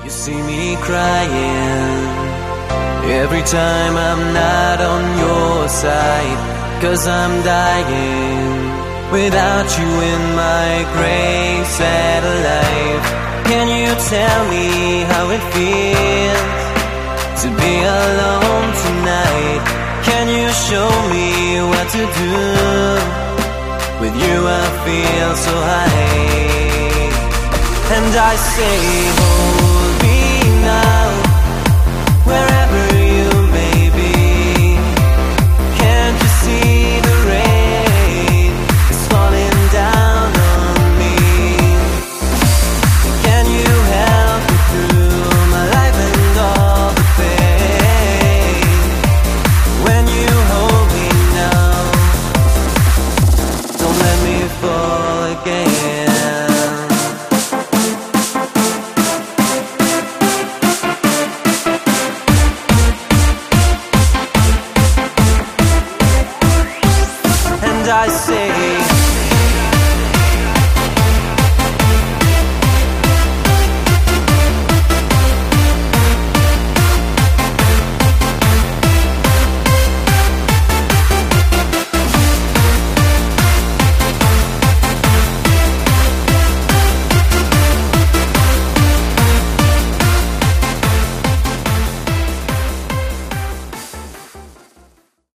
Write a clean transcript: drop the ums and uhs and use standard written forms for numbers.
You see me crying every time I'm not on your side, 'cause I'm dying without you in my gray satellite. Can you tell me how it feels to be alone tonight? Can you show me what to do? With you I feel so high. And I say, hold me now, wherever you may be. Can't you see the rain is falling down on me? Can you help me through my life and all the pain? When you hold me now, don't let me fall again. I say